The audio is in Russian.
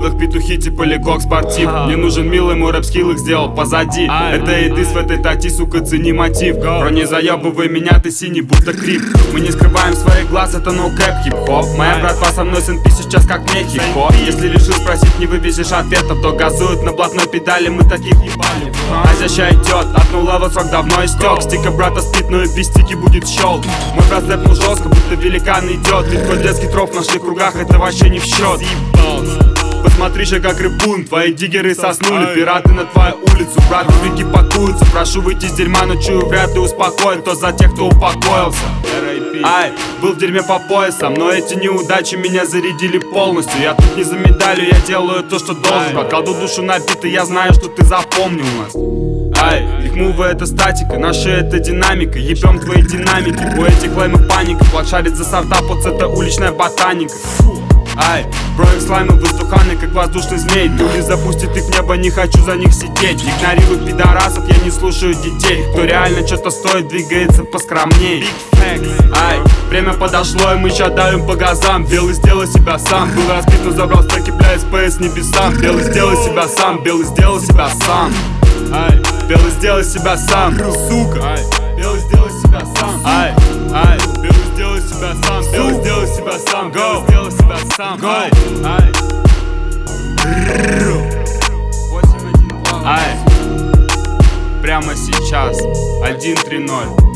выводах петухи типа Легок спортив. Не нужен милый, мой рэп-скилл их сделал позади. Это и дис в этой тати, сука, цени мотив. Бро, не заебывай меня, ты синий, будто крип. Мы не скрываем своих глаз, это ноу-кэп хип-хоп. Моя братва со мной СНП сейчас как мне хип-хоп. Если решил спросить, не вывезешь ответов, то газуют на блатной педали, мы таких ебали. Азия ща идет, от нулевого срок давно истек. Стика брата спит, но и без стики будет щелк. Мой брат рэпнул жестко, будто великан идет. Ведь твой детский троф в наших кругах, это вообще не в счет. Посмотри же, как рэпун, твои диггеры соснули. Пираты на твою улицу, брат, вики пакуются. Прошу выйти из дерьма, но чую, вряд ли успокоит. То за тех, кто упокоился. Ай, был в дерьме по поясам, но эти неудачи меня зарядили полностью. Я тут не за медалью, я делаю то, что должен, брат. Кладу душу на биты, я знаю, что ты запомнил нас. Ай, их мувы это статика, наши это динамика. Ебем твои динамики, у этих лаймов паника. Флаг шарит за стартапов, это уличная ботаника. Ай, бро, их слаймы воздуханы, как воздушный змей. Дули запустит их в небо, не хочу за них сидеть. Игнорирую пидорасов, я не слушаю детей. Кто реально что-то стоит, двигается поскромней. Ай, время подошло, и мы ща давим по газам. Белый, сделай себя сам. Был разбит, но забрал стеки, бля, СПС небесам. Белый, сделай себя сам, белый, сделай себя сам. Ай, белый, сделай себя сам, сука. Ай, белый, сделай себя сам. Ай, белый, сделай себя сам. Белый, сделай себя сам. Белый, сделай себя сам. Ай, ай. 8-1-2. Ай, прямо сейчас 1-3-0.